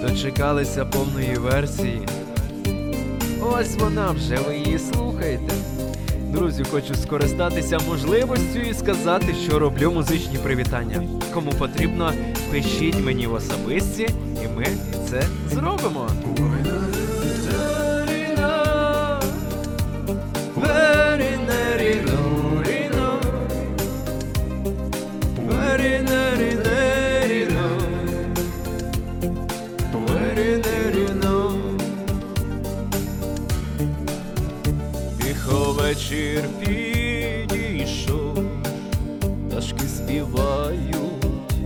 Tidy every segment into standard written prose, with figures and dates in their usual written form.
Дочекалися повної версії. Ось вона вже, ви її слухаєте. Друзі, хочу скористатися можливістю і сказати, що роблю музичні привітання. Кому потрібно, пишіть мені в особисті, і ми це зробимо. Вечір підійшов, пташки співають,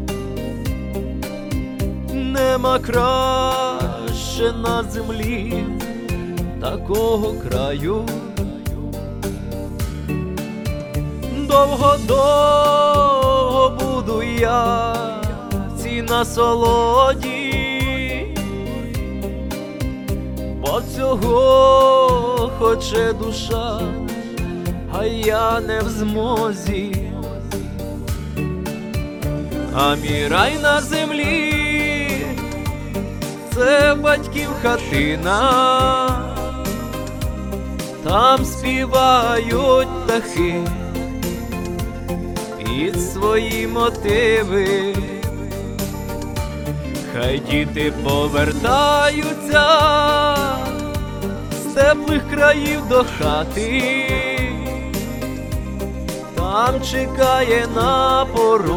нема краще на землі такого краю. Довго-довго буду я в цій насолоді, бо цього хоче душа, а я не в змозі. А мій рай на землі — це батьків хатина, там співають птахи під свої мотиви. Хай діти повертаються з теплих країв до хати, там чекає на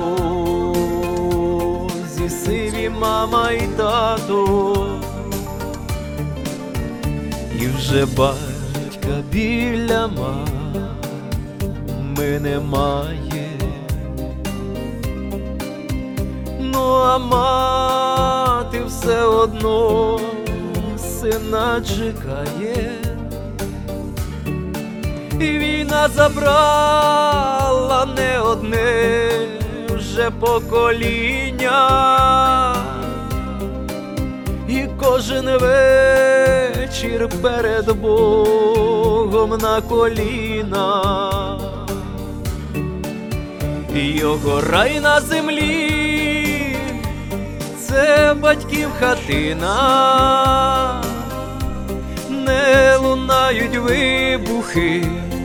порозі сиві мама і тато. І вже батька біля мами немає, ну а мати все одно сина чекає. І війна забрала не одне вже покоління, і кожен вечір перед Богом на коліна. Його рай на землі — це батьків хатина, не лунають вибухи,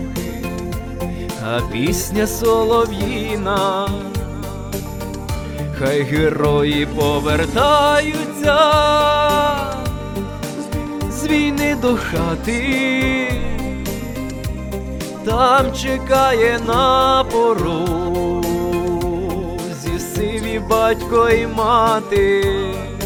а пісня солов'їна. Хай герої повертаються з війни до хати, там чекає на порозі сиві батько і мати.